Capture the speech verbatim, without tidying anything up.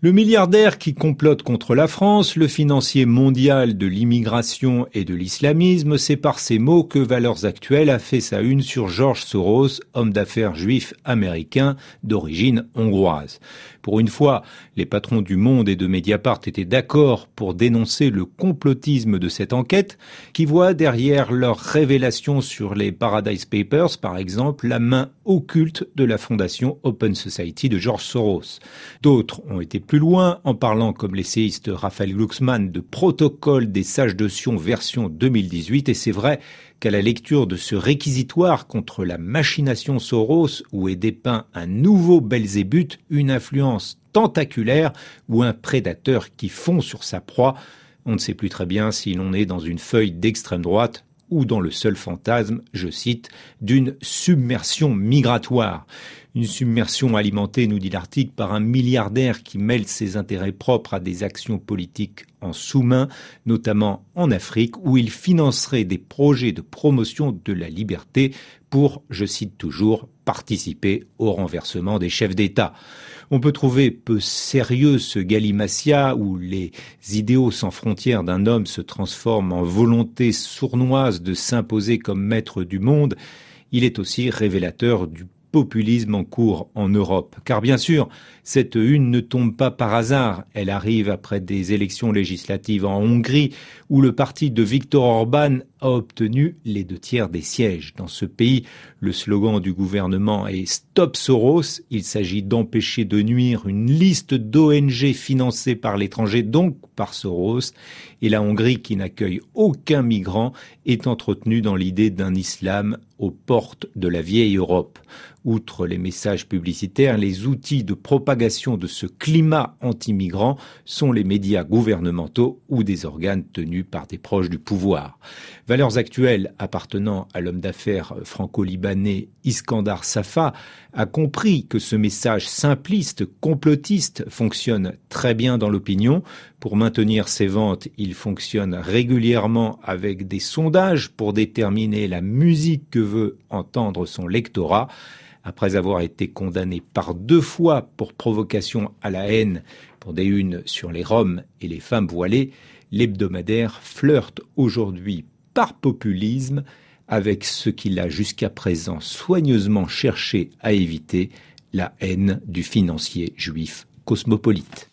Le milliardaire qui complote contre la France, le financier mondial de l'immigration et de l'islamisme, c'est par ces mots que Valeurs Actuelles a fait sa une sur George Soros, homme d'affaires juif américain d'origine hongroise. Pour une fois, les patrons du Monde et de Mediapart étaient d'accord pour dénoncer le complotisme de cette enquête, qui voit derrière leurs révélations sur les Paradise Papers, par exemple, la main occulte de la fondation Open Society de George Soros. D'autres ont été plus loin en parlant, comme l'essayiste Raphaël Glucksmann, de protocole des sages de Sion version deux mille dix-huit, et c'est vrai qu'à la lecture de ce réquisitoire contre la machination Soros, où est dépeint un nouveau Belzébuth, une influence tentaculaire ou un prédateur qui fond sur sa proie, on ne sait plus très bien si l'on est dans une feuille d'extrême droite ou dans le seul fantasme, je cite, d'une submersion migratoire. Une submersion alimentée, nous dit l'article, par un milliardaire qui mêle ses intérêts propres à des actions politiques en sous-main, notamment en Afrique, où il financerait des projets de promotion de la liberté pour, je cite toujours, participer au renversement des chefs d'État. On peut trouver peu sérieux ce galimatia où les idéaux sans frontières d'un homme se transforment en volonté sournoise de s'imposer comme maître du monde. Il est aussi révélateur du populisme en cours en Europe. Car bien sûr, cette une ne tombe pas par hasard. Elle arrive après des élections législatives en Hongrie où le parti de Viktor Orban a obtenu les deux tiers des sièges. Dans ce pays, le slogan du gouvernement est « Stop Soros ». Il s'agit d'empêcher de nuire une liste d'O N G financées par l'étranger, donc par Soros. Et la Hongrie, qui n'accueille aucun migrant, est entretenue dans l'idée d'un islam aux portes de la vieille Europe. Outre les messages publicitaires, les outils de propagation de ce climat anti-migrant sont les médias gouvernementaux ou des organes tenus par des proches du pouvoir. Valeurs Actuelles appartenant à l'homme d'affaires franco-libanais Iskandar Safa a compris que ce message simpliste, complotiste, fonctionne très bien dans l'opinion. Pour maintenir ses ventes, il fonctionne régulièrement avec des sondages pour déterminer la musique que veut entendre son lectorat. Après avoir été condamné par deux fois pour provocation à la haine pour des unes sur les Roms et les femmes voilées, l'hebdomadaire flirte aujourd'hui par populisme avec ce qu'il a jusqu'à présent soigneusement cherché à éviter, la haine du financier juif cosmopolite.